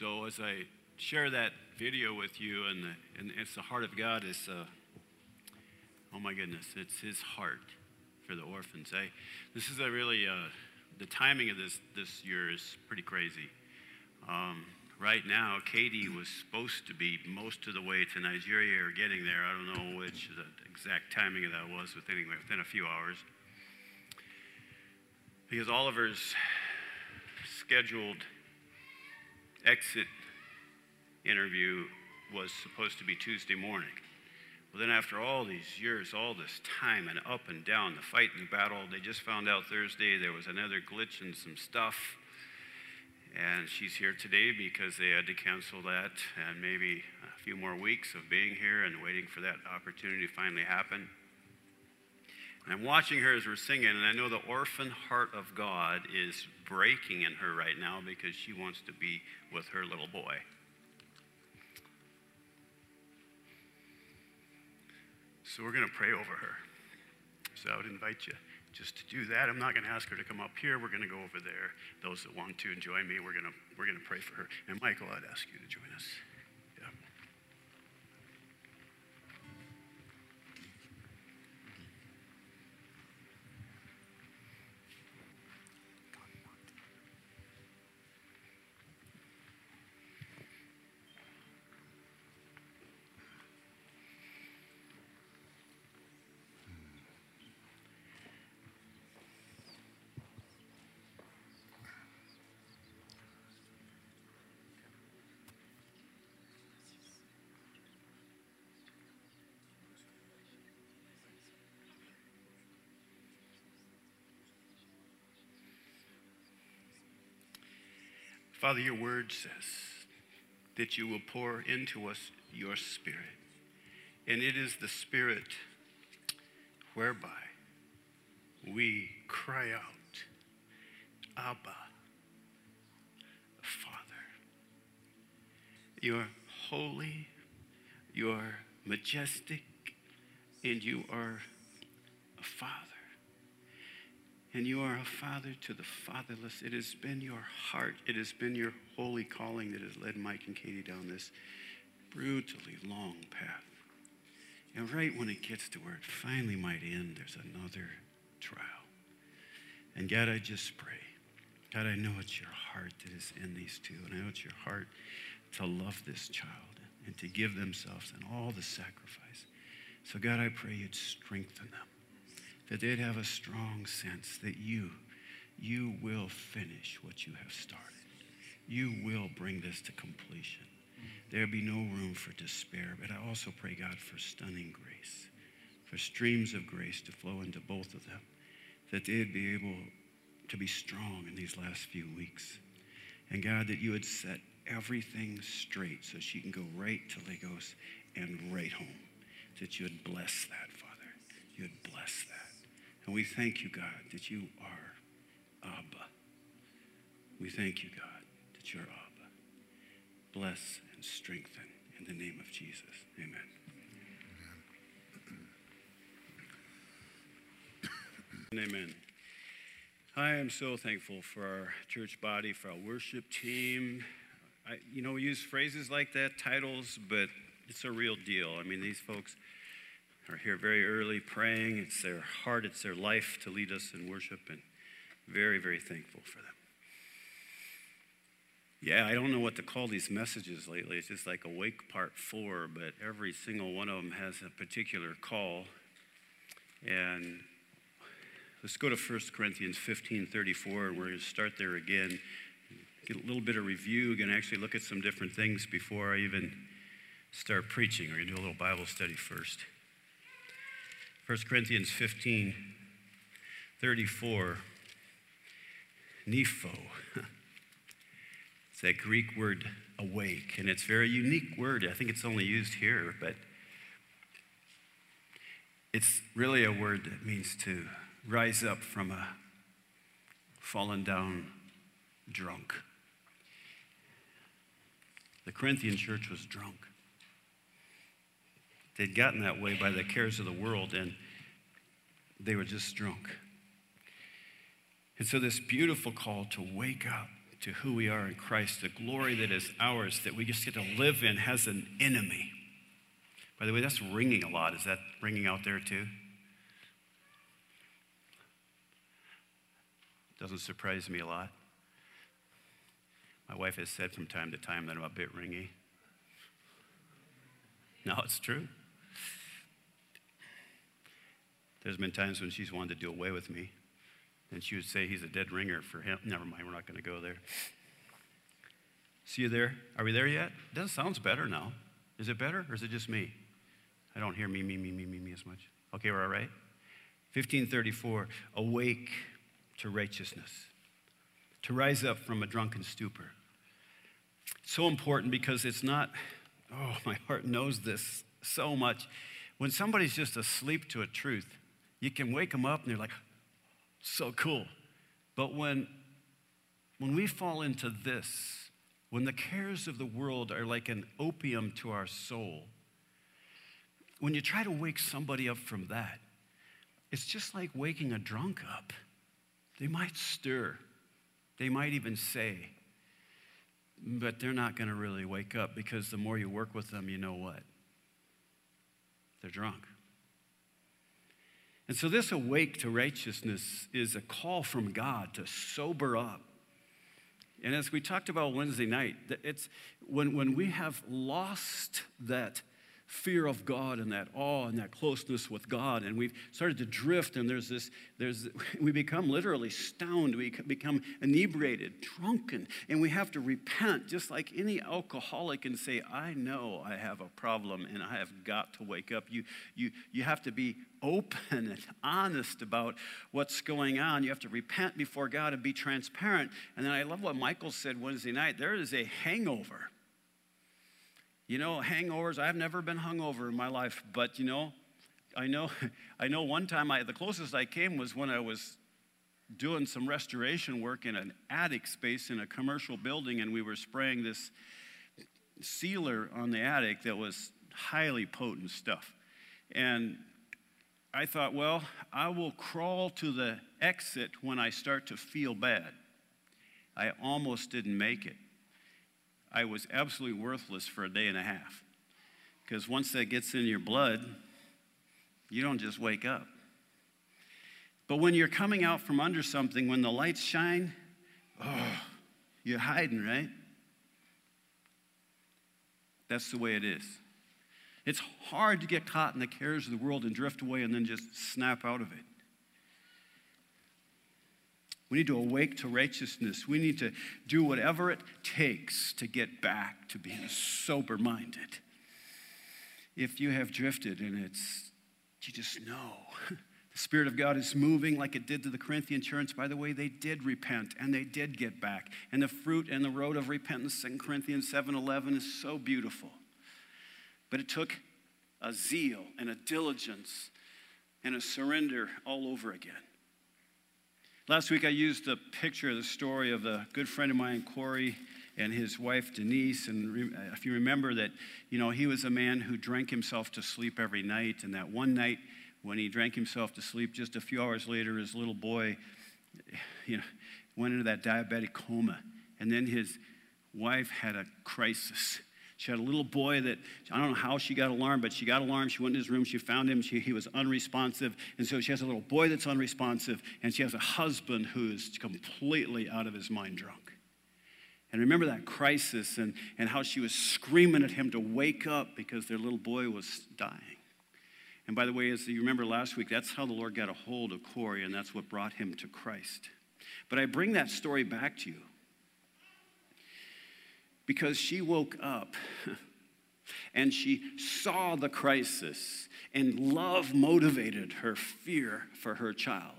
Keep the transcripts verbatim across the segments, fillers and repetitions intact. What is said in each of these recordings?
So as I share that video with you, and, the, and it's the heart of God, is, uh, oh my goodness, it's his heart for the orphans. I, this is a really, uh, the timing of this, this year is pretty crazy. Um, right now, Katie was supposed to be most of the way to Nigeria or getting there. I don't know which the exact timing of that was, but anyway, within a few hours. Because Oliver's scheduled exit interview was supposed to be Tuesday morning. Well, then after all these years, all this time and up and down, the fight and the battle, they just found out Thursday there was another glitch in some stuff. And she's here today because they had to cancel that, and maybe a few more weeks of being here and waiting for that opportunity to finally happen. And I'm watching her as we're singing, and I know the orphan heart of God is breaking in her right now because she wants to be with her little boy. So we're going to pray over her. So I would invite you just to do that. I'm not going to ask her to come up here. We're going to go over there. Those that want to and join me, we're going to we're going to pray for her. And Michael, I'd ask you to join us. Yeah. Father, your word says that you will pour into us your spirit. And it is the spirit whereby we cry out, Abba, Father. You're holy, you're majestic, and you are a father. And you are a father to the fatherless. It has been your heart. It has been your holy calling that has led Mike and Katie down this brutally long path. And right when it gets to where it finally might end, there's another trial. And God, I just pray. God, I know it's your heart that is in these two. And I know it's your heart to love this child and to give themselves and all the sacrifice. So God, I pray you'd strengthen them. That they'd have a strong sense that you, you will finish what you have started. You will bring this to completion. There'll be no room for despair, but I also pray, God, for stunning grace, for streams of grace to flow into both of them, that they'd be able to be strong in these last few weeks. And God, that you would set everything straight so she can go right to Lagos and right home, that you would bless that, Father. You would bless that. And we thank you, God, that you are Abba. We thank you, God, that you're Abba. Bless and strengthen in the name of Jesus. Amen. Amen. Amen. I am so thankful for our church body, for our worship team. I, you know, we use phrases like that, titles, but it's a real deal. I mean, these folks are here very early praying. It's their heart, it's their life to lead us in worship, and very, very thankful for them. Yeah, I don't know what to call these messages lately. It's just like Awake Part four, but every single one of them has a particular call. And let's go to First Corinthians fifteen thirty-four, and we're going to start there again. Get a little bit of review. We're going to actually look at some different things before I even start preaching. We're going to do a little Bible study first. First Corinthians fifteen thirty-four, Nepho. It's that Greek word awake, and it's a very unique word. I think it's only used here, but it's really a word that means to rise up from a fallen down drunk. The Corinthian church was drunk. They'd gotten that way by the cares of the world, and they were just drunk. And so this beautiful call to wake up, to who we are in Christ, the glory that is ours, that we just get to live in, has an enemy. By the way, that's ringing a lot. Is that ringing out there too? Doesn't surprise me a lot. My wife has said from time to time that I'm a bit ringy. No, it's true. There's been times when she's wanted to do away with me, and she would say he's a dead ringer for him. Never mind, we're not going to go there. See you there? Are we there yet? It doesn't sound better now. Is it better, or is it just me? I don't hear me, me, me, me, me, me as much. Okay, we're all right? fifteen thirty-four, awake to righteousness, to rise up from a drunken stupor. It's so important because it's not, oh, my heart knows this so much. When somebody's just asleep to a truth, you can wake them up and they're like, so cool. But when, when we fall into this, when the cares of the world are like an opium to our soul, when you try to wake somebody up from that, it's just like waking a drunk up. They might stir. They might even say, but they're not going to really wake up, because the more you work with them, you know what? They're drunk. And so this awake to righteousness is a call from God to sober up. And as we talked about Wednesday night, it's when, when we have lost that fear of God and that awe and that closeness with God, and we've started to drift, and there's this, there's, we become literally stoned, we become inebriated, drunken, and we have to repent, just like any alcoholic, and say, I know I have a problem, and I have got to wake up. You, you, you have to be open and honest about what's going on. You have to repent before God and be transparent. And then I love what Michael said Wednesday night. There is a hangover. You know, hangovers, I've never been hungover in my life, but you know, I know I know one time I the closest I came was when I was doing some restoration work in an attic space in a commercial building, and we were spraying this sealer on the attic that was highly potent stuff. And I thought, well, I will crawl to the exit when I start to feel bad. I almost didn't make it. I was absolutely worthless for a day and a half, because once that gets in your blood, you don't just wake up. But when you're coming out from under something, when the lights shine, oh, you're hiding, right? That's the way it is. It's hard to get caught in the cares of the world and drift away and then just snap out of it. We need to awake to righteousness. We need to do whatever it takes to get back to being sober-minded. If you have drifted and it's, you just know. The Spirit of God is moving like it did to the Corinthian church. By the way, they did repent and they did get back. And the fruit and the road of repentance, Second Corinthians seven eleven, is so beautiful. But it took a zeal and a diligence and a surrender all over again. Last week I used a picture of the story of a good friend of mine, Corey, and his wife, Denise. And re- if you remember that, you know, he was a man who drank himself to sleep every night. And that one night when he drank himself to sleep, just a few hours later, his little boy, you know, went into that diabetic coma. And then his wife had a crisis. She had a little boy that, I don't know how she got alarmed, but she got alarmed. She went in his room. She found him. She, he was unresponsive. And so she has a little boy that's unresponsive, and she has a husband who is completely out of his mind drunk. And remember that crisis and, and how she was screaming at him to wake up because their little boy was dying. And by the way, as you remember last week, that's how the Lord got a hold of Corey, and that's what brought him to Christ. But I bring that story back to you because she woke up and she saw the crisis, and love motivated her fear for her child.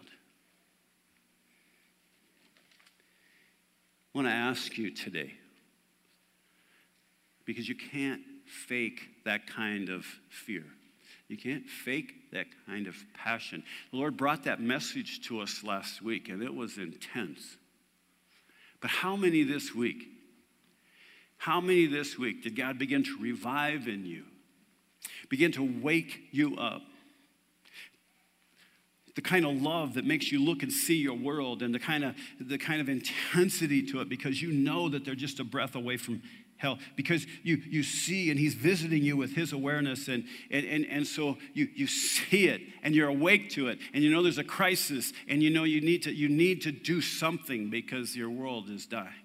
I want to ask you today, because you can't fake that kind of fear. You can't fake that kind of passion. The Lord brought that message to us last week, and it was intense. But how many this week? How many this week did God begin to revive in you? Begin to wake you up The kind of love that makes you look and see your world, and the kind of the kind of intensity to it, because you know that they're just a breath away from hell, because you you see and he's visiting you with his awareness, and and and, and so you you see it and you're awake to it, and you know there's a crisis, and you know you need to you need to do something because your world is dying.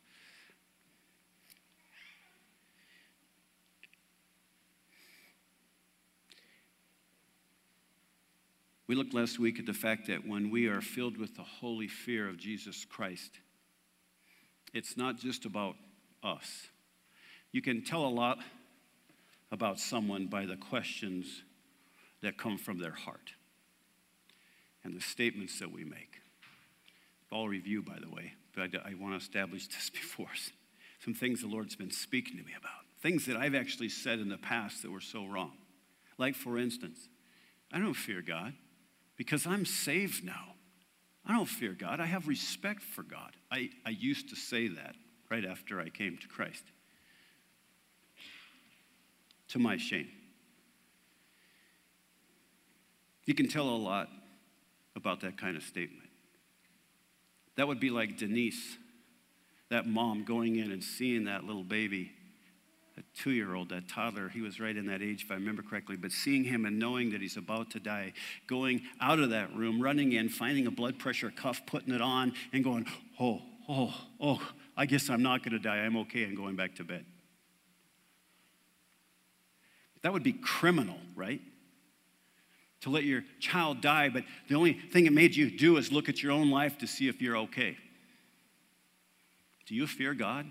We looked last week at the fact that when we are filled with the holy fear of Jesus Christ, it's not just about us. You can tell a lot about someone by the questions that come from their heart and the statements that we make. All review, by the way, but I, I want to establish this before us. Some things the Lord's been speaking to me about, things that I've actually said in the past that were so wrong. Like, for instance, I don't fear God, because I'm saved now. I don't fear God. I have respect for God. I, I used to say that right after I came to Christ. To my shame. You can tell a lot about that kind of statement. That would be like Denise, that mom going in and seeing that little baby, a two-year-old, that toddler. He was right in that age, if I remember correctly, but seeing him and knowing that he's about to die, going out of that room, running in, finding a blood pressure cuff, putting it on, and going, oh, oh, oh, I guess I'm not going to die. I'm okay, and going back to bed. That would be criminal, right? To let your child die, but the only thing it made you do is look at your own life to see if you're okay. Do you fear God?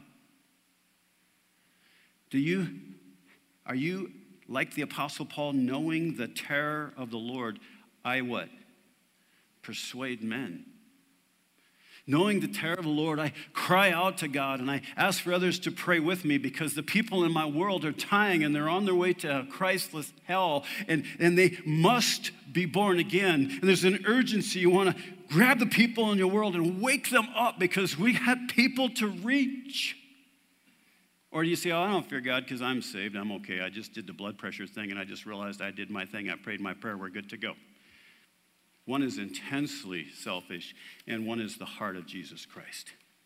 Do you, are you like the Apostle Paul, knowing the terror of the Lord, I what? Persuade men. Knowing the terror of the Lord, I cry out to God and I ask for others to pray with me, because the people in my world are dying and they're on their way to a Christless hell, and, and they must be born again. And there's an urgency. You want to grab the people in your world and wake them up, because we have people to reach. Or do you say, oh, I don't fear God because I'm saved, I'm okay. I just did the blood pressure thing and I just realized I did my thing. I prayed my prayer, we're good to go. One is intensely selfish, and one is the heart of Jesus Christ.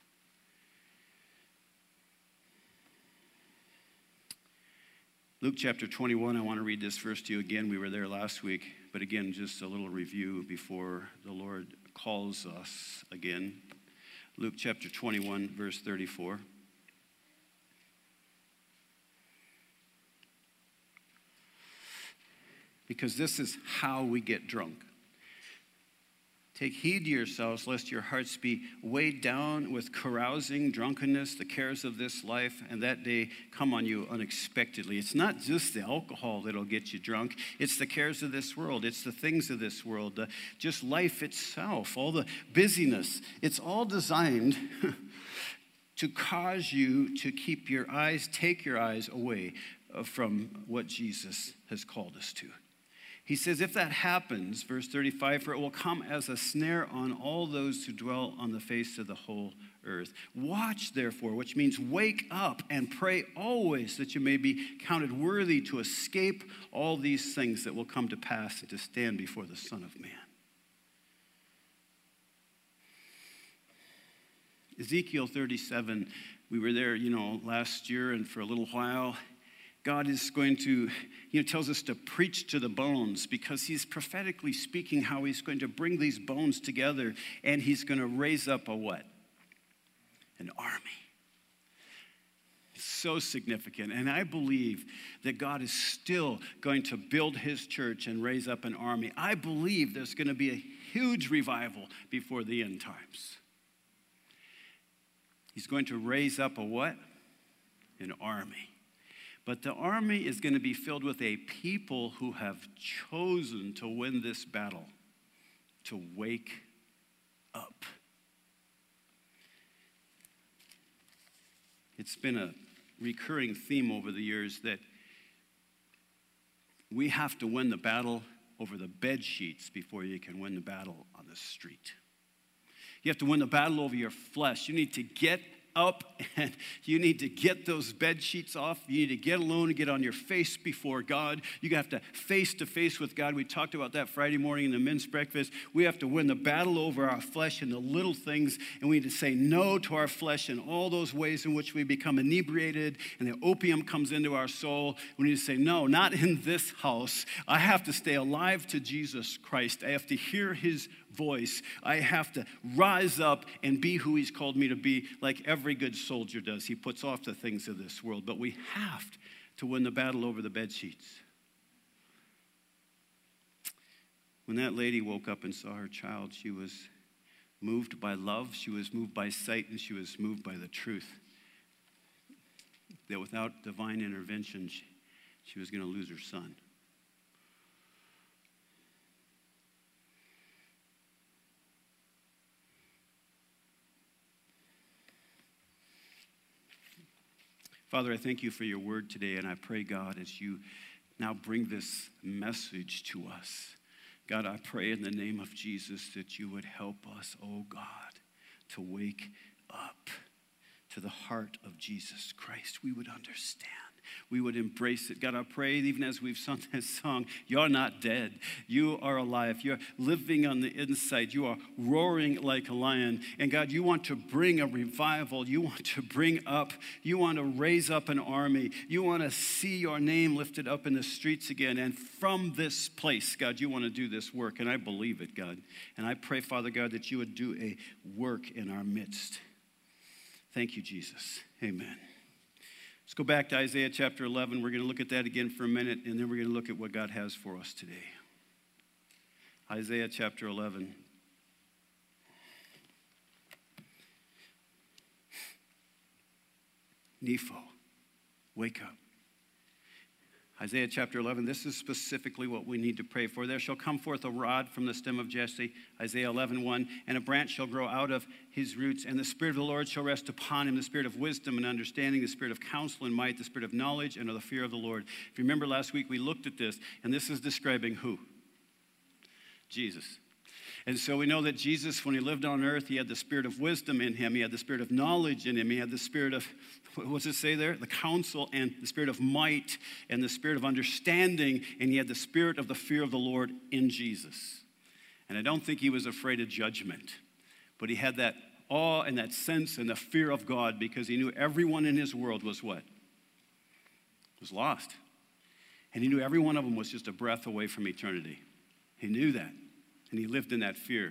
Luke chapter twenty-one, I want to read this verse to you again. We were there last week, but again, just a little review before the Lord calls us again. Luke chapter twenty-one, verse thirty-four. Because this is how we get drunk. Take heed to yourselves, lest your hearts be weighed down with carousing, drunkenness, the cares of this life, and that day come on you unexpectedly. It's not just the alcohol that'll get you drunk. It's the cares of this world. It's the things of this world. Uh, just life itself, all the busyness. It's all designed to cause you to keep your eyes, take your eyes away from what Jesus has called us to. He says, if that happens, verse thirty-five, for it will come as a snare on all those who dwell on the face of the whole earth. Watch, therefore, which means wake up and pray always, that you may be counted worthy to escape all these things that will come to pass and to stand before the Son of Man. Ezekiel thirty-seven, we were there, you know, last year, and for a little while, God is going to, you know, tells us to preach to the bones, because he's prophetically speaking how he's going to bring these bones together, and he's going to raise up a what? An army. It's so significant. And I believe that God is still going to build his church and raise up an army. I believe there's going to be a huge revival before the end times. He's going to raise up a what? An army. But the army is going to be filled with a people who have chosen to win this battle, to wake up. It's been a recurring theme over the years that we have to win the battle over the bed sheets before you can win the battle on the street. You have to win the battle over your flesh. You need to get up and you need to get those bed sheets off. You need to get alone and get on your face before God. You have to face to face with God. We talked about that Friday morning in the men's breakfast. We have to win the battle over our flesh and the little things, and we need to say no to our flesh and all those ways in which we become inebriated and the opium comes into our soul. We need to say, no, not in this house. I have to stay alive to Jesus Christ. I have to hear his voice. I have to rise up and be who he's called me to be, like every good soldier does. He puts off the things of this world, but we have to win the battle over the bed sheets. When that lady woke up and saw her child, she was moved by love, she was moved by sight, and she was moved by the truth that without divine intervention, she, she was going to lose her son. Father, I thank you for your word today, and I pray, God, as you now bring this message to us, God, I pray in the name of Jesus that you would help us, oh God, to wake up to the heart of Jesus Christ. We would understand. We would embrace it. God, I pray, even as we've sung this song, you're not dead. You are alive. You're living on the inside. You are roaring like a lion. And God, you want to bring a revival. You want to bring up, you want to raise up an army. You want to see your name lifted up in the streets again. And from this place, God, you want to do this work. And I believe it, God. And I pray, Father God, that you would do a work in our midst. Thank you, Jesus. Amen. Let's go back to Isaiah chapter eleven. We're going to look at that again for a minute, and then we're going to look at what God has for us today. Isaiah chapter eleven. Nepho, wake up. Isaiah chapter eleven, this is specifically what we need to pray for. There shall come forth a rod from the stem of Jesse, Isaiah eleven one, and a branch shall grow out of his roots, and the Spirit of the Lord shall rest upon him, the Spirit of wisdom and understanding, the Spirit of counsel and might, the Spirit of knowledge and of the fear of the Lord. If you remember last week, we looked at this, and this is describing who? Jesus. And so we know that Jesus, when he lived on earth, he had the spirit of wisdom in him. He had the spirit of knowledge in him. He had the spirit of, what does it say there? The counsel and the spirit of might and the spirit of understanding. And he had the spirit of the fear of the Lord in Jesus. And I don't think he was afraid of judgment. But he had that awe and that sense and the fear of God because he knew everyone in his world was what? Was lost. And he knew every one of them was just a breath away from eternity. He knew that. And he lived in that fear.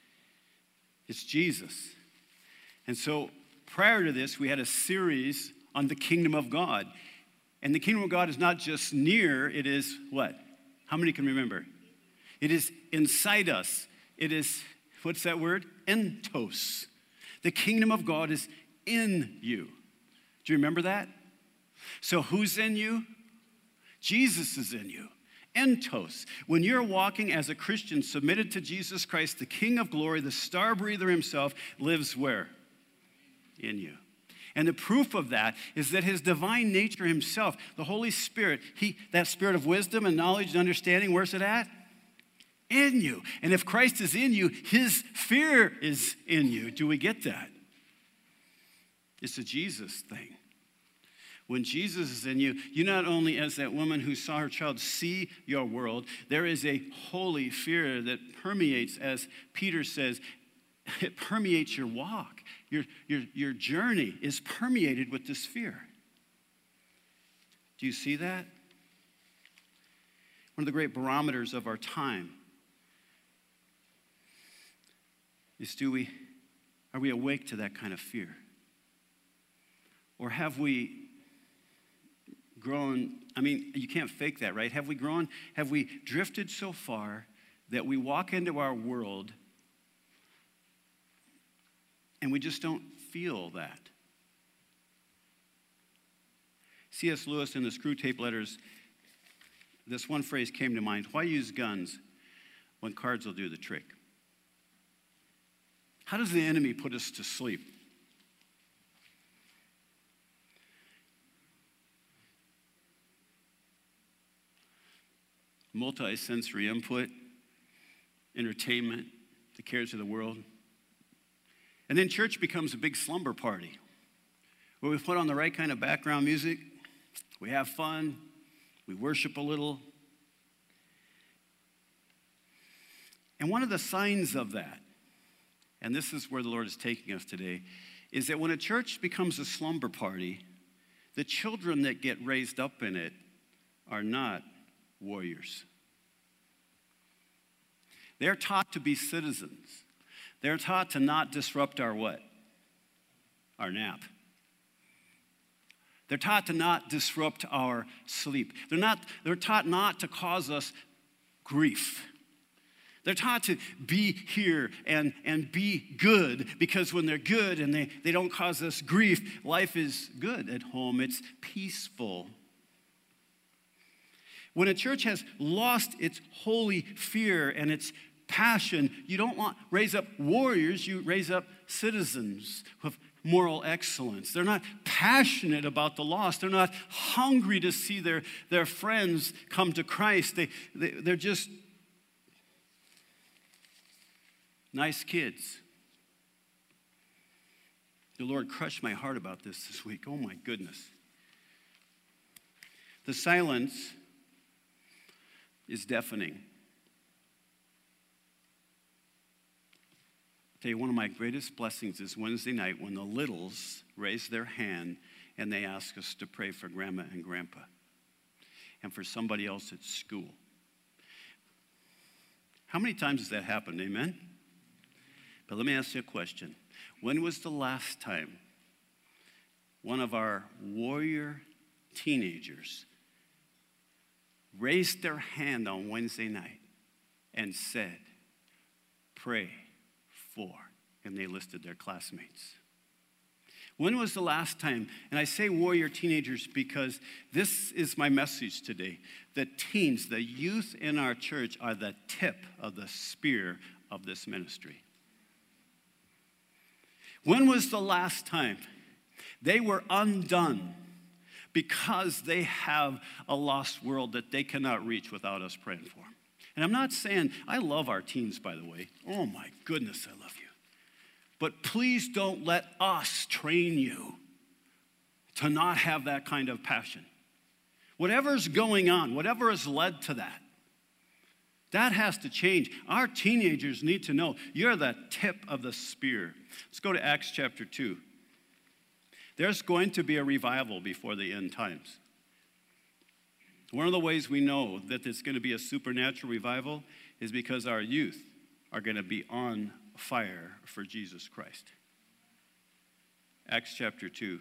It's Jesus. And so prior to this, we had a series on the kingdom of God. And the kingdom of God is not just near, it is what? How many can remember? It is inside us. It is, what's that word? Entos. The kingdom of God is in you. Do you remember that? So who's in you? Jesus is in you. Entos. When you're walking as a Christian submitted to Jesus Christ, the King of glory, the star breather himself, lives where? In you. And the proof of that is that his divine nature himself, the Holy Spirit, he, that spirit of wisdom and knowledge and understanding, where's it at? In you. And if Christ is in you, his fear is in you. Do we get that? It's a Jesus thing. When Jesus is in you, you not only, as that woman who saw her child, see your world, there is a holy fear that permeates, as Peter says, it permeates your walk. Your, your, your journey is permeated with this fear. Do you see that? One of the great barometers of our time is, do we, are we awake to that kind of fear? Or have we grown, I mean, you can't fake that, right? Have we grown, have we drifted so far that we walk into our world and we just don't feel that? C S Lewis in the Screw Tape Letters, this one phrase came to mind: why use guns when cards will do the trick? How does the enemy put us to sleep? Multi-sensory input, entertainment, the cares of the world. And then church becomes a big slumber party. where we put on the right kind of background music, we have fun, we worship a little. And one of the signs of that, and this is where the Lord is taking us today, is that when a church becomes a slumber party, the children that get raised up in it are not warriors. They're taught to be citizens. They're taught to not disrupt our what? Our nap. They're taught to not disrupt our sleep. They're not, they're taught not to cause us grief. They're taught to be here and, and be good, because when they're good and they, they don't cause us grief, life is good at home. It's peaceful. When a church has lost its holy fear and its passion, you don't want raise up warriors, you raise up citizens of moral excellence. They're not passionate about the lost. They're not hungry to see their, their friends come to Christ. They, they, they're just nice kids. The Lord crushed my heart about this this week. Oh my goodness. The silence is deafening. I'll tell you, one of my greatest blessings is Wednesday night when the littles raise their hand and they ask us to pray for grandma and grandpa and for somebody else at school. How many times has that happened? Amen? But let me ask you a question. When was the last time one of our warrior teenagers raised their hand on Wednesday night and said, pray for, and they listed their classmates? When was the last time? And I say warrior teenagers because this is my message today. The teens, the youth in our church are the tip of the spear of this ministry. When was the last time they were undone because they have a lost world that they cannot reach without us praying for them? And I'm not saying, I love our teens, by the way. Oh my goodness, I love you. But please don't let us train you to not have that kind of passion. Whatever's going on, whatever has led to that, that has to change. Our teenagers need to know you're the tip of the spear. Let's go to Acts chapter two. There's going to be a revival before the end times. One of the ways we know that there's going to be a supernatural revival is because our youth are going to be on fire for Jesus Christ. Acts chapter two.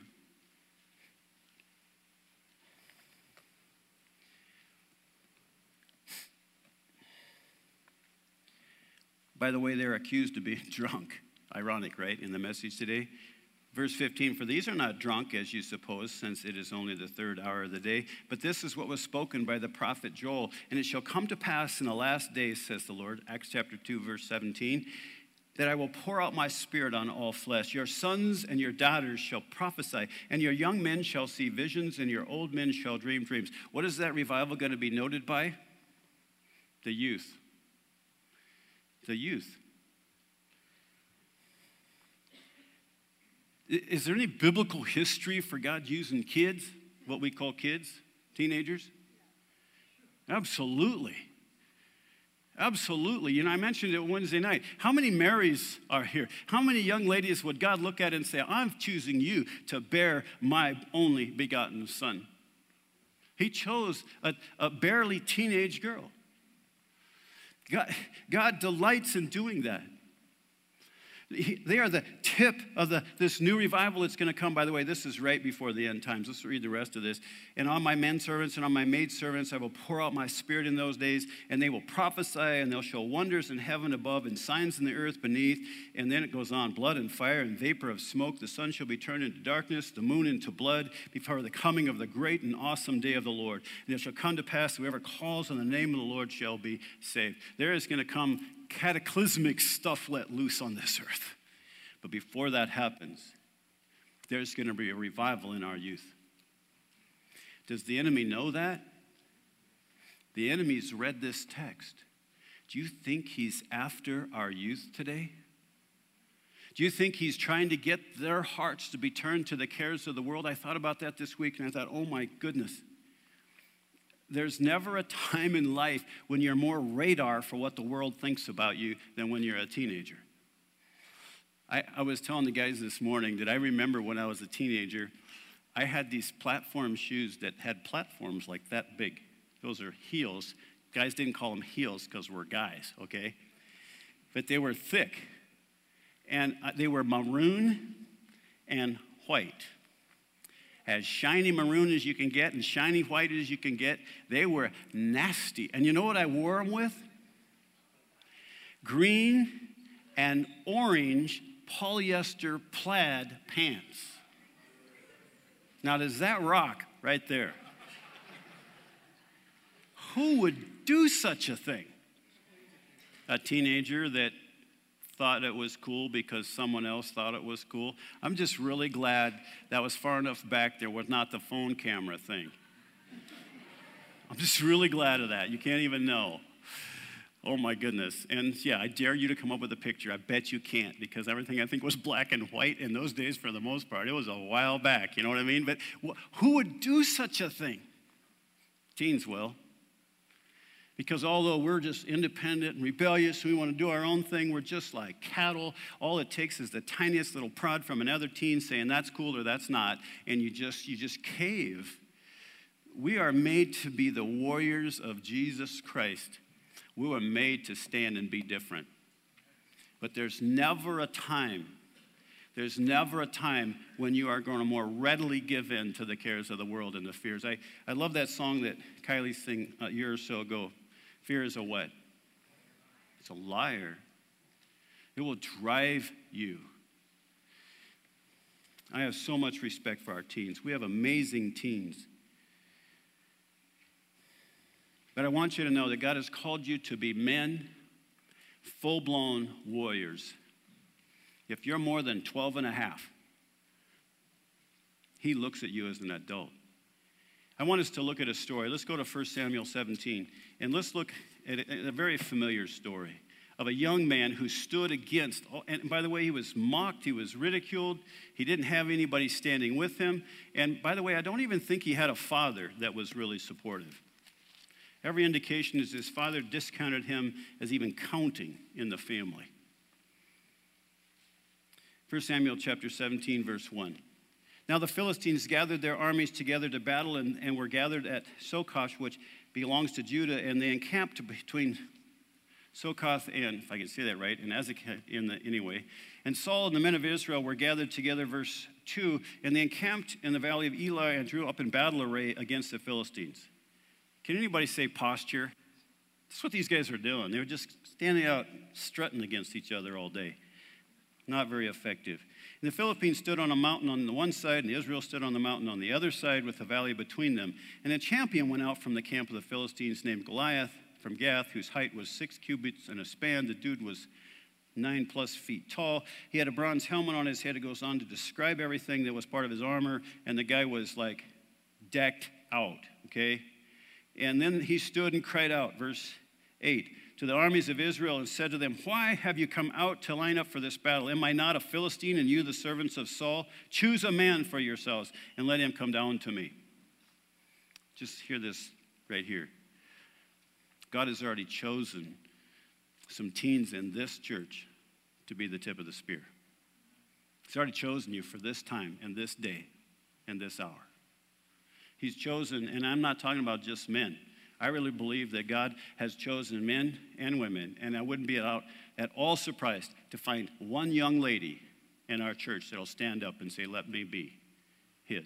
By the way, they're accused of being drunk. Ironic, right, in the message today? Verse fifteen, for these are not drunk, as you suppose, since it is only the third hour of the day. But this is what was spoken by the prophet Joel. And it shall come to pass in the last days, says the Lord, Acts chapter two, verse seventeen, that I will pour out my spirit on all flesh. Your sons and your daughters shall prophesy, and your young men shall see visions, and your old men shall dream dreams. What is that revival going to be noted by? The youth. The youth. Is there any biblical history for God using kids, what we call kids, teenagers? Absolutely. Absolutely. You know, I mentioned it Wednesday night. How many Marys are here? How many young ladies would God look at and say, I'm choosing you to bear my only begotten son? He chose a, a barely teenage girl. God, God delights in doing that. He, they are the tip of the, this new revival that's going to come. By the way, this is right before the end times. Let's read the rest of this. And on my men servants and on my maid servants I will pour out my spirit in those days, and they will prophesy, and they'll show wonders in heaven above and signs in the earth beneath. And then it goes on, blood and fire and vapor of smoke. The sun shall be turned into darkness, the moon into blood, before the coming of the great and awesome day of the Lord. And it shall come to pass, whoever calls on the name of the Lord shall be saved. There is going to come cataclysmic stuff let loose on this earth. But before that happens, there's going to be a revival in our youth. Does the enemy know that? The enemy's read this text. Do you think he's after our youth today? Do you think he's trying to get their hearts to be turned to the cares of the world? I thought about that this week, and I thought, oh my goodness. There's never a time in life when you're more radar for what the world thinks about you than when you're a teenager. I, I was telling the guys this morning that I remember when I was a teenager, I had these platform shoes that had platforms like that big. Those are heels. Guys didn't call them heels because we're guys, okay? But they were thick. And they were maroon and white. As shiny maroon as you can get and shiny white as you can get. They were nasty. And you know what I wore them with? Green and orange polyester plaid pants. Now, does that rock right there? Who would do such a thing? A teenager that thought it was cool because someone else thought it was cool. I'm just really glad that was far enough back there was not the phone camera thing. I'm just really glad of that. You can't even know. Oh my goodness. And yeah, I dare you to come up with a picture. I bet you can't because everything I think was black and white in those days for the most part. It was a while back, you know what I mean? But who would do such a thing? Teens will. Because although we're just independent and rebellious, we want to do our own thing, we're just like cattle. All it takes is the tiniest little prod from another teen saying that's cool or that's not, and you just you just cave. We are made to be the warriors of Jesus Christ. We were made to stand and be different. But there's never a time, there's never a time when you are going to more readily give in to the cares of the world and the fears. I, I love that song that Kylie sang a year or so ago. Fear is a what? It's a liar. It will drive you. I have so much respect for our teens. We have amazing teens. But I want you to know that God has called you to be men, full-blown warriors. If you're more than twelve and a half, he looks at you as an adult. I want us to look at a story. Let's go to First Samuel seventeen, and let's look at a, a very familiar story of a young man who stood against, and by the way, he was mocked, he was ridiculed, he didn't have anybody standing with him, and by the way, I don't even think he had a father that was really supportive. Every indication is his father discounted him as even counting in the family. First Samuel chapter seventeen, verse one. Now the Philistines gathered their armies together to battle and, and were gathered at Sokosh, which belongs to Judah, and they encamped between Sokoth and, if I can say that right, and Azekah in the, anyway. And Saul and the men of Israel were gathered together, verse two, and they encamped in the valley of Eli and drew up in battle array against the Philistines. Can anybody say posture? That's what these guys were doing. They were just standing out, strutting against each other all day. Not very effective. And the Philippines stood on a mountain on the one side, and Israel stood on the mountain on the other side with the valley between them. And a champion went out from the camp of the Philistines named Goliath from Gath, whose height was six cubits and a span. The dude was nine plus feet tall. He had a bronze helmet on his head. It goes on to describe everything that was part of his armor, and the guy was like decked out, okay? And then he stood and cried out, verse eight, to the armies of Israel and said to them, why have you come out to line up for this battle? Am I not a Philistine and you the servants of Saul? Choose a man for yourselves and let him come down to me. Just hear this right here. God has already chosen some teens in this church to be the tip of the spear. He's already chosen you for this time and this day and this hour. He's chosen, and I'm not talking about just men. I really believe that God has chosen men and women, and I wouldn't be at, at all surprised to find one young lady in our church that'll stand up and say, let me be his.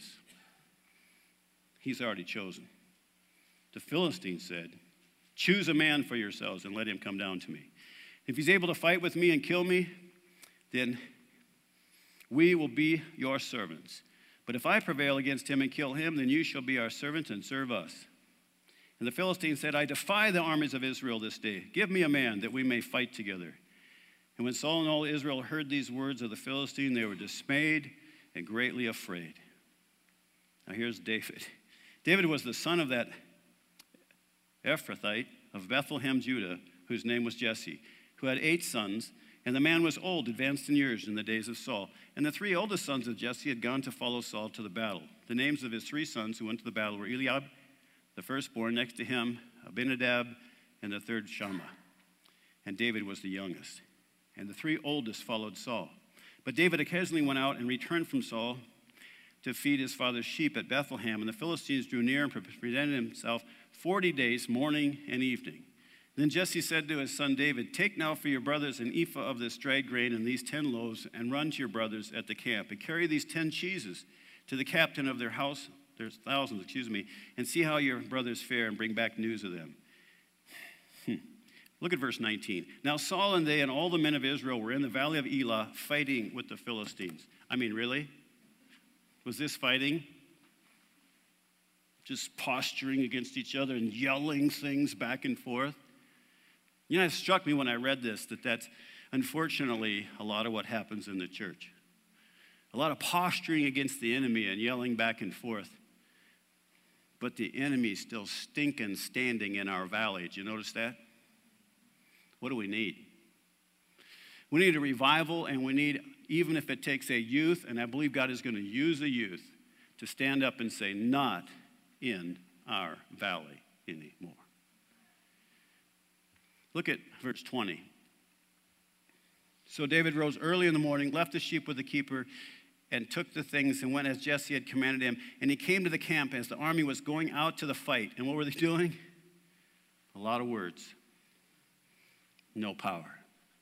He's already chosen. The Philistines said, choose a man for yourselves and let him come down to me. If he's able to fight with me and kill me, then we will be your servants. But if I prevail against him and kill him, then you shall be our servants and serve us. And the Philistines said, I defy the armies of Israel this day. Give me a man that we may fight together. And when Saul and all Israel heard these words of the Philistine, they were dismayed and greatly afraid. Now here's David. David was the son of that Ephrathite of Bethlehem, Judah, whose name was Jesse, who had eight sons. And the man was old, advanced in years in the days of Saul. And the three oldest sons of Jesse had gone to follow Saul to the battle. The names of his three sons who went to the battle were Eliab, the firstborn, next to him Abinadab, and the third Shammah. And David was the youngest. And the three oldest followed Saul. But David occasionally went out and returned from Saul to feed his father's sheep at Bethlehem. And the Philistines drew near and presented himself forty days, morning and evening. Then Jesse said to his son David, "Take now for your brothers an ephah of this dried grain and these ten loaves, and run to your brothers at the camp, and carry these ten cheeses to the captain of their house, their thousands, excuse me, and see how your brothers fare, and bring back news of them." Hmm. Look at verse nineteen. Now Saul and they and all the men of Israel were in the valley of Elah fighting with the Philistines. I mean, really? Was this fighting? Just posturing against each other and yelling things back and forth? You know, it struck me when I read this that that's unfortunately a lot of what happens in the church. A lot of posturing against the enemy and yelling back and forth. But the enemy's still stinking standing in our valley. Did you notice that? What do we need? We need a revival, and we need, even if it takes a youth, and I believe God is going to use a youth to stand up and say, "Not in our valley anymore." Look at verse twenty. So David rose early in the morning, left the sheep with the keeper, and took the things and went as Jesse had commanded him. And he came to the camp as the army was going out to the fight. And what were they doing? A lot of words. No power.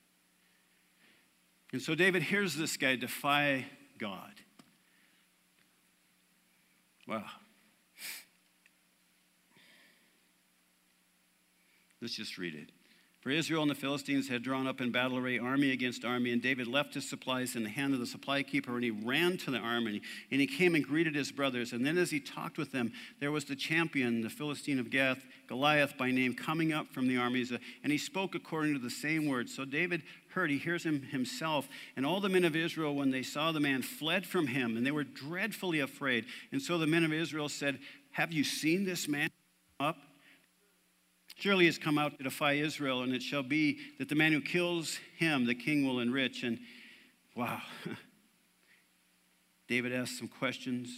And so David hears this guy defy God. Wow. Let's just read it. For Israel and the Philistines had drawn up in battle array, army against army, and David left his supplies in the hand of the supply keeper, and he ran to the army, and he came and greeted his brothers. And then as he talked with them, there was the champion, the Philistine of Gath, Goliath by name, coming up from the armies, and he spoke according to the same words. So David heard, he hears him himself, and all the men of Israel, when they saw the man, fled from him, and they were dreadfully afraid. And so the men of Israel said, "Have you seen this man up? Surely he has come out to defy Israel, and it shall be that the man who kills him, the king will enrich." And wow. David asked some questions.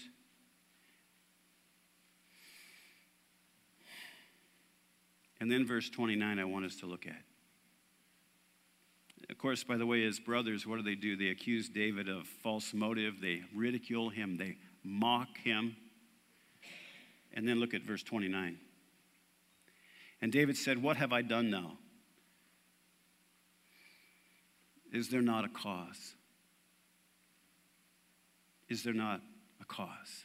And then verse twenty-nine I want us to look at. Of course, by the way, his brothers, what do they do? They accuse David of false motive. They ridicule him. They mock him. And then look at verse twenty-nine. And David said, "What have I done now? Is there not a cause? Is there not a cause?"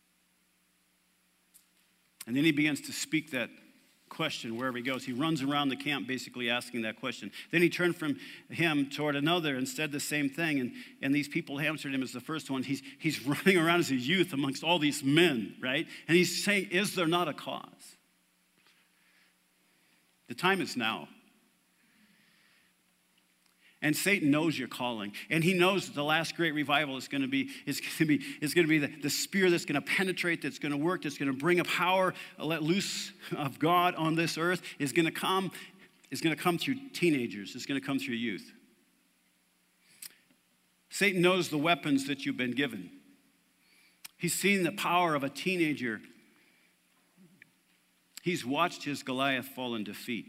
And then he begins to speak that question wherever he goes. He runs around the camp basically asking that question. Then he turned from him toward another and said the same thing. And, and these people answered him as the first one. He's, he's running around as a youth amongst all these men, right? And he's saying, "Is there not a cause?" The time is now. And Satan knows your calling. And he knows that the last great revival is going to be, is going to be, is going to be the, the spear that's going to penetrate, that's going to work, that's going to bring a power let loose of God on this earth, is going to come, is going to come through teenagers. It's going to come through youth. Satan knows the weapons that you've been given. He's seen the power of a teenager. He's watched his Goliath fall in defeat.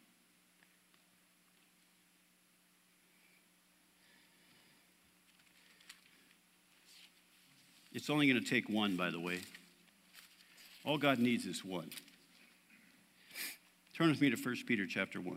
It's only going to take one, by the way. All God needs is one. Turn with me to First Peter chapter one.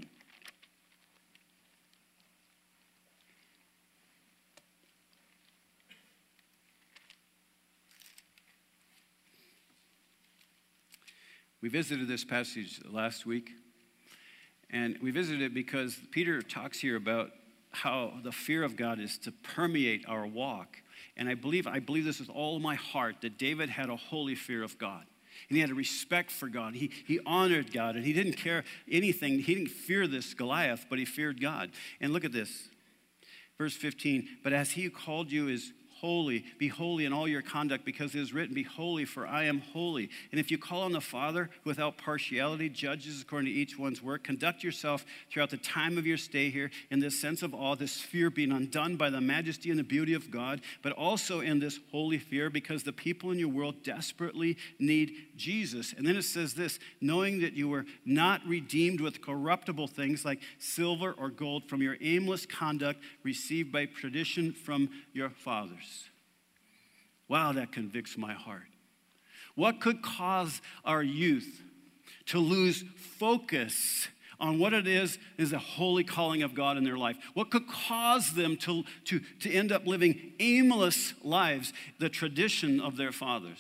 We visited this passage last week, and we visited it because Peter talks here about how the fear of God is to permeate our walk. And I believe, I believe this with all my heart, that David had a holy fear of God. And he had a respect for God. He, he honored God, and he didn't care anything. He didn't fear this Goliath, but he feared God. And look at this, verse fifteen. "But as he who called you is holy, be holy in all your conduct, because it is written, be holy, for I am holy. And if you call on the Father without partiality, judges according to each one's work, conduct yourself throughout the time of your stay here in this sense of awe, this fear being undone by the majesty and the beauty of God, but also in this holy fear because the people in your world desperately need Jesus. And then it says this, knowing that you were not redeemed with corruptible things like silver or gold from your aimless conduct received by tradition from your fathers. Wow, that convicts my heart. What could cause our youth to lose focus on what it is is a holy calling of God in their life? What could cause them to, to, to end up living aimless lives, the tradition of their fathers?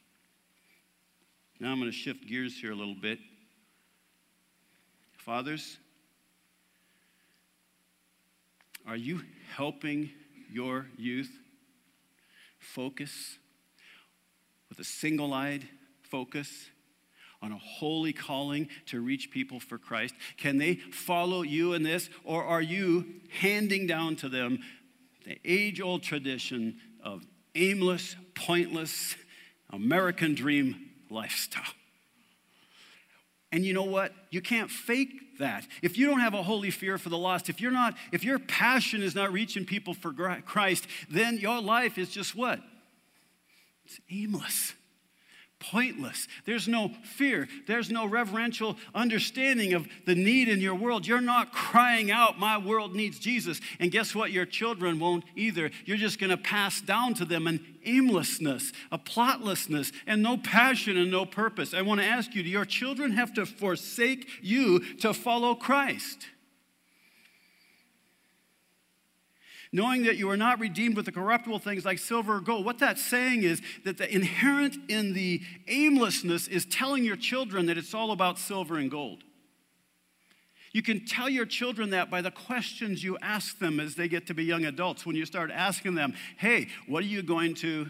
Now I'm going to shift gears here a little bit. Fathers, are you helping your youth focus with a single-eyed focus on a holy calling to reach people for Christ? Can they follow you in this, or are you handing down to them the age-old tradition of aimless, pointless, American dream lifestyle? And you know what? You can't fake that. If you don't have a holy fear for the lost, if you're not, if your passion is not reaching people for Christ, then your life is just what? It's aimless, pointless. There's no fear. There's no reverential understanding of the need in your world. You're not crying out, my world needs Jesus. And guess what? Your children won't either. You're just going to pass down to them an aimlessness, a plotlessness, and no passion and no purpose. I want to ask you, do your children have to forsake you to follow Christ? Knowing that you are not redeemed with the corruptible things like silver or gold. What that's saying is that the inherent in the aimlessness is telling your children that it's all about silver and gold. You can tell your children that by the questions you ask them as they get to be young adults. When you start asking them, hey, what are you going to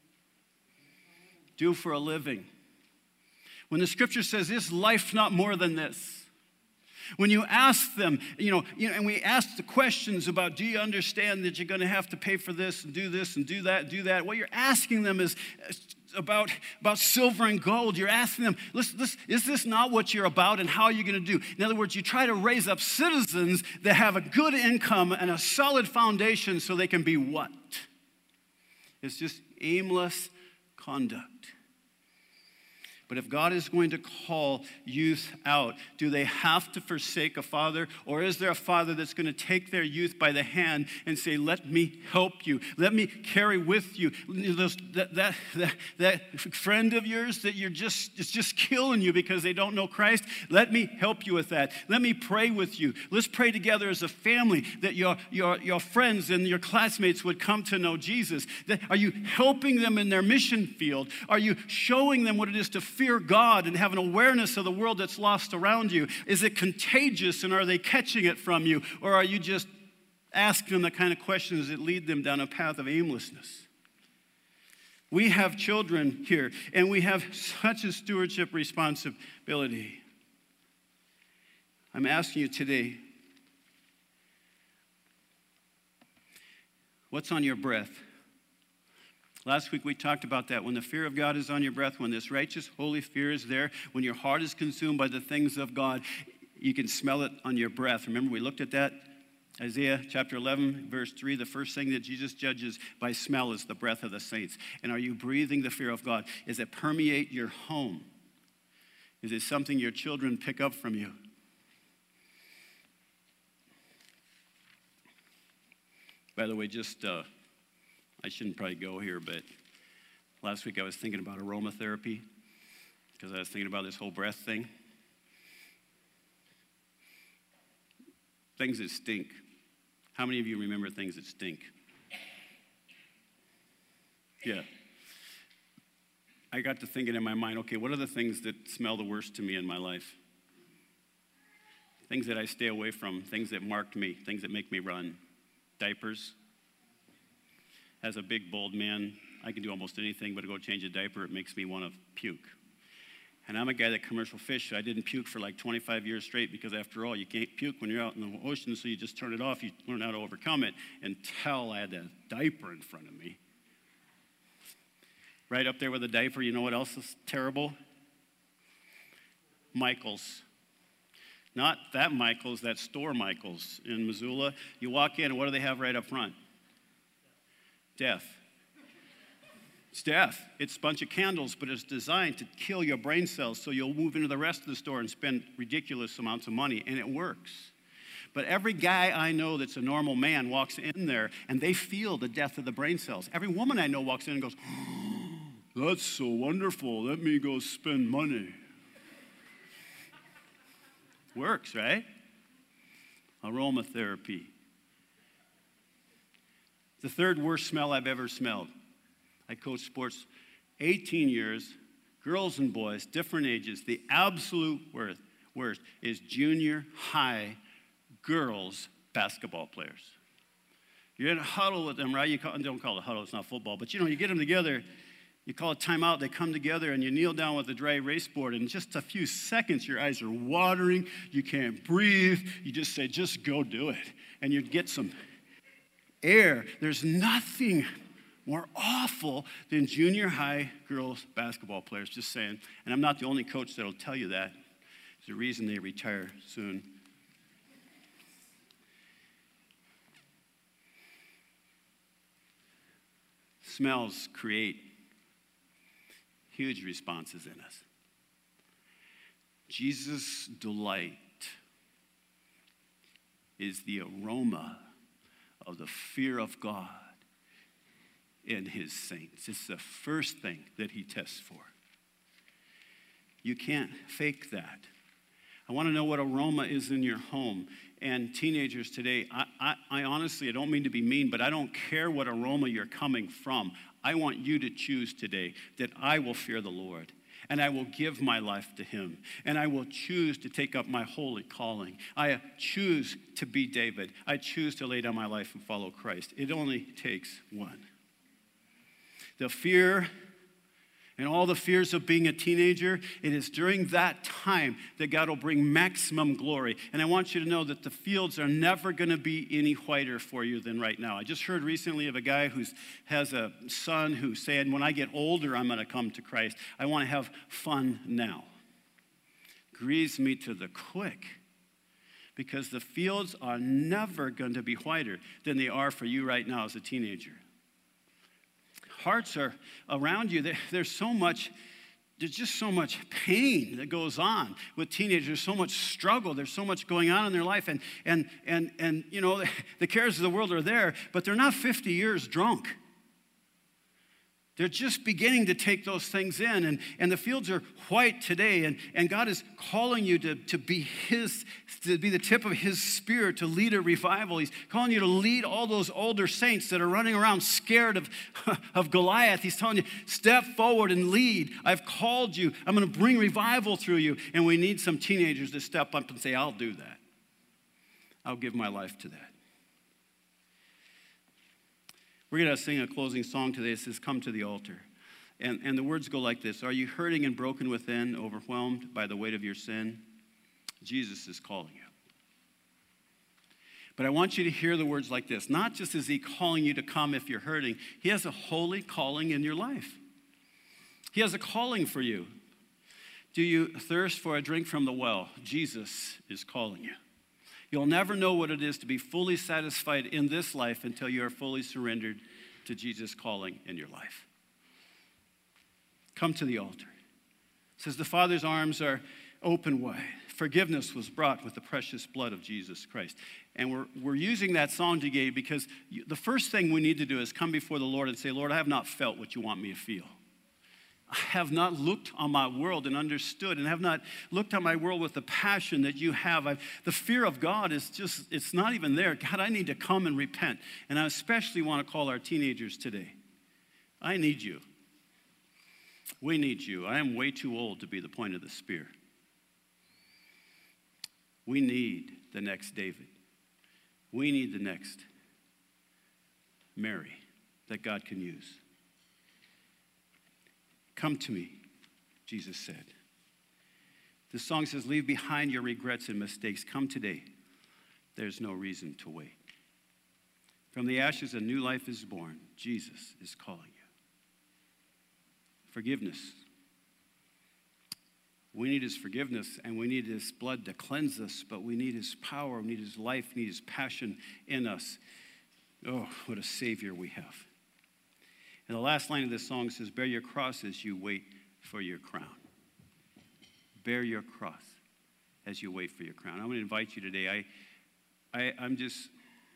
do for a living? When the scripture says, is life not more than this? When you ask them, you know, you know, and we ask the questions about, do you understand that you're going to have to pay for this and do this and do that, and do that? What you're asking them is about, about silver and gold. You're asking them, listen, this, is this not what you're about, and how are you going to do? In other words, you try to raise up citizens that have a good income and a solid foundation so they can be what? It's just aimless conduct. But if God is going to call youth out, do they have to forsake a father? Or is there a father that's going to take their youth by the hand and say, let me help you. Let me carry with you. Those, that, that, that, that friend of yours that you're just, it's just killing you because they don't know Christ. Let me help you with that. Let me pray with you. Let's pray together as a family that your, your, your friends and your classmates would come to know Jesus. That, are you helping them in their mission field? Are you showing them what it is to fear God and have an awareness of the world that's lost around you? Is it contagious, and are they catching it from you? Or are you just asking them the kind of questions that lead them down a path of aimlessness? We have children here, and we have such a stewardship responsibility. I'm asking you today, what's on your breath? Last week we talked about that. When the fear of God is on your breath, when this righteous, holy fear is there, when your heart is consumed by the things of God, you can smell it on your breath. Remember, we looked at that? Isaiah chapter eleven, verse three, the first thing that Jesus judges by smell is the breath of the saints. And are you breathing the fear of God? Does it permeate your home? Is it something your children pick up from you? By the way, just... Uh, I shouldn't probably go here, but last week I was thinking about aromatherapy because I was thinking about this whole breath thing. Things that stink. How many of you remember things that stink? Yeah. I got to thinking in my mind, okay, what are the things that smell the worst to me in my life? Things that I stay away from, things that marked me, things that make me run. Diapers. As a big, bold man, I can do almost anything but to go change a diaper. It makes me want to puke. And I'm a guy that commercial fish, so I didn't puke for like twenty-five years straight because after all, you can't puke when you're out in the ocean, so you just turn it off. You learn how to overcome it until I had that diaper in front of me. Right up there with a diaper. You know what else is terrible? Michaels. Not that Michaels, that store Michaels in Missoula. You walk in, and what do they have right up front? Death. It's death. It's a bunch of candles, but it's designed to kill your brain cells so you'll move into the rest of the store and spend ridiculous amounts of money, and it works. But every guy I know that's a normal man walks in there, and they feel the death of the brain cells. Every woman I know walks in and goes, oh, that's so wonderful. Let me go spend money. Works, right? Aromatherapy. The third worst smell I've ever smelled. I coached sports eighteen years, girls and boys, different ages. The absolute worst, worst is junior high girls basketball players. You're in a huddle with them, right? You call, don't call it a huddle, it's not football, but you know, you get them together, you call it timeout, they come together, and you kneel down with a dry erase board, and in just a few seconds, your eyes are watering, you can't breathe, you just say, just go do it, and you get some air. There's nothing more awful than junior high girls basketball players, just saying. And I'm not the only coach that'll tell you that. There's a reason they retire soon. Smells create huge responses in us. Jesus' delight is the aroma of the fear of God in his saints. It's the first thing that he tests for. You can't fake that. I want to know what aroma is in your home. And teenagers today, I, I, I honestly, I don't mean to be mean, but I don't care what aroma you're coming from. I want you to choose today that I will fear the Lord, and I will give my life to him, and I will choose to take up my holy calling. I choose to be David. I choose to lay down my life and follow Christ. It only takes one. The fear and all the fears of being a teenager, it is during that time that God will bring maximum glory. And I want you to know that the fields are never going to be any whiter for you than right now. I just heard recently of a guy who has a son who said, when I get older, I'm going to come to Christ. I want to have fun now. Grieves me to the quick, because the fields are never going to be whiter than they are for you right now as a teenager. Hearts are around you. There's so much, there's just so much pain that goes on with teenagers. There's so much struggle. There's so much going on in their life. And, and, and, and you know, the cares of the world are there, but they're not fifty years drunk. They're just beginning to take those things in, and, and the fields are white today, and, and God is calling you to, to be his, to be the tip of his spirit, to lead a revival. He's calling you to lead all those older saints that are running around scared of, of Goliath. He's telling you, step forward and lead. I've called you. I'm going to bring revival through you. And we need some teenagers to step up and say, I'll do that. I'll give my life to that. We're going to sing a closing song today. It says, come to the altar. And, and the words go like this. Are you hurting and broken within, overwhelmed by the weight of your sin? Jesus is calling you. But I want you to hear the words like this. Not just is he calling you to come if you're hurting. He has a holy calling in your life. He has a calling for you. Do you thirst for a drink from the well? Jesus is calling you. You'll never know what it is to be fully satisfied in this life until you are fully surrendered to Jesus' calling in your life. Come to the altar. It says the Father's arms are open wide. Forgiveness was brought with the precious blood of Jesus Christ. And we're, we're using that song today because you, the first thing we need to do is come before the Lord and say, Lord, I have not felt what you want me to feel. I have not looked on my world and understood, and have not looked on my world with the passion that you have. I've, the fear of God is just, it's not even there. God, I need to come and repent. And I especially want to call our teenagers today. I need you. We need you. I am way too old to be the point of the spear. We need the next David. We need the next Mary that God can use. Come to me, Jesus said. The song says, leave behind your regrets and mistakes. Come today. There's no reason to wait. From the ashes, a new life is born. Jesus is calling you. forgiveness. We need his forgiveness, and we need his blood to cleanse us, but we need his power, we need his life, we need his passion in us. Oh, what a Savior we have. And the last line of this song says, bear your cross as you wait for your crown. Bear your cross as you wait for your crown. I'm going to invite you today. I, I, I'm just,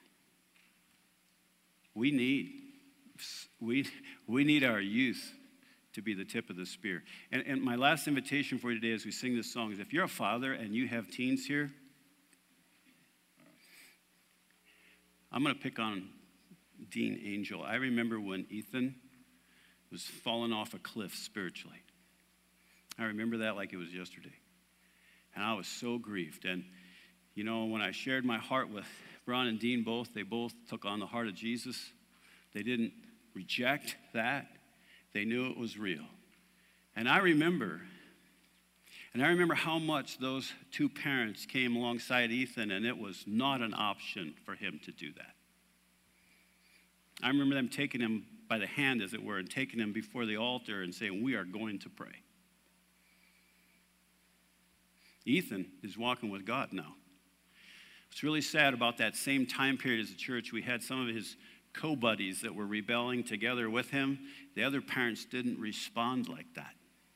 we need, we, we need our youth to be the tip of the spear. And, and my last invitation for you today as we sing this song is, if you're a father and you have teens here, I'm going to pick on Dean Angel. I remember when Ethan was falling off a cliff spiritually. I remember that like it was yesterday. And I was so grieved. And, you know, when I shared my heart with Bron and Dean both, they both took on the heart of Jesus. They didn't reject that. They knew it was real. And I remember, and I remember how much those two parents came alongside Ethan, and it was not an option for him to do that. I remember them taking him by the hand, as it were, and taking him before the altar and saying, we are going to pray. Ethan is walking with God now. What's really sad about that same time period as a church, we had some of his co-buddies that were rebelling together with him. The other parents didn't respond like that.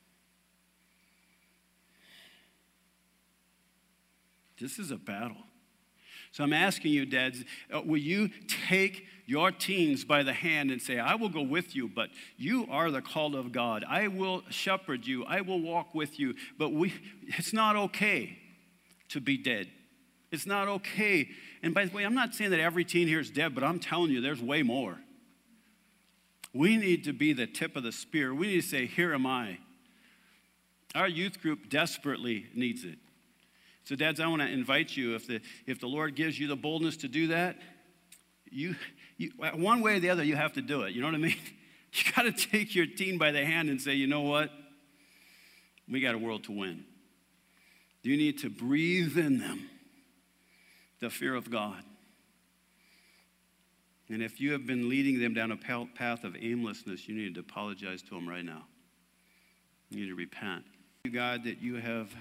This is a battle. So I'm asking you, dads, uh, will you take your teens by the hand and say, I will go with you, but you are the called of God. I will shepherd you. I will walk with you. But we, it's not okay to be dead. It's not okay. And by the way, I'm not saying that every teen here is dead, but I'm telling you, there's way more. We need to be the tip of the spear. We need to say, here am I. Our youth group desperately needs it. So dads, I want to invite you, if the, if the Lord gives you the boldness to do that, you, you one way or the other, you have to do it. You know what I mean? You got to take your teen by the hand and say, you know what? We got a world to win. You need to breathe in them the fear of God. And if you have been leading them down a path of aimlessness, you need to apologize to them right now. You need to repent. God, that you have,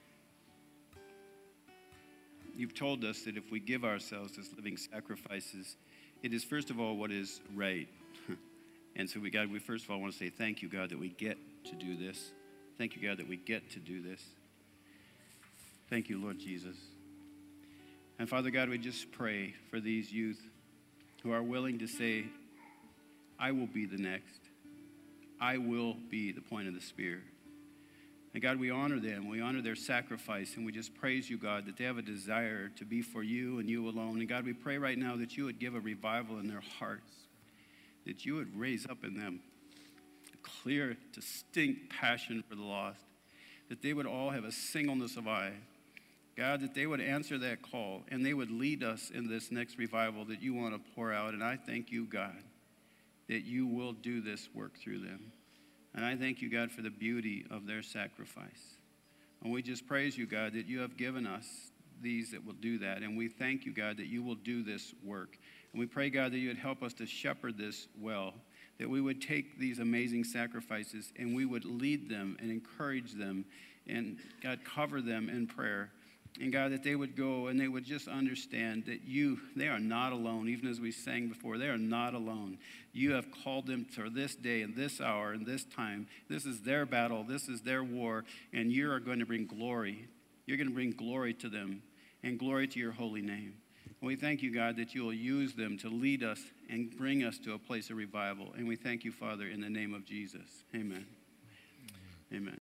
you've told us that if we give ourselves as living sacrifices, it is first of all what is right. And so we, God, we first of all want to say thank you, God, that we get to do this. Thank you, God, that we get to do this. Thank you, Lord Jesus. And Father God, we just pray for these youth who are willing to say, I will be the next. I will be the point of the spear. And God, we honor them. We honor their sacrifice. And we just praise you, God, that they have a desire to be for you and you alone. And God, we pray right now that you would give a revival in their hearts, that you would raise up in them a clear, distinct passion for the lost, that they would all have a singleness of eye. God, that they would answer that call and they would lead us in this next revival that you want to pour out. And I thank you, God, that you will do this work through them. And I thank you, God, for the beauty of their sacrifice. And we just praise you, God, that you have given us these that will do that. And we thank you, God, that you will do this work. And we pray, God, that you would help us to shepherd this well, that we would take these amazing sacrifices and we would lead them and encourage them and, God, cover them in prayer. And God, that they would go and they would just understand that you, they are not alone. Even as we sang before, they are not alone. You have called them to this day and this hour and this time. This is their battle. This is their war. And you are going to bring glory. You're going to bring glory to them and glory to your holy name. And we thank you, God, that you will use them to lead us and bring us to a place of revival. And we thank you, Father, in the name of Jesus. Amen. Amen.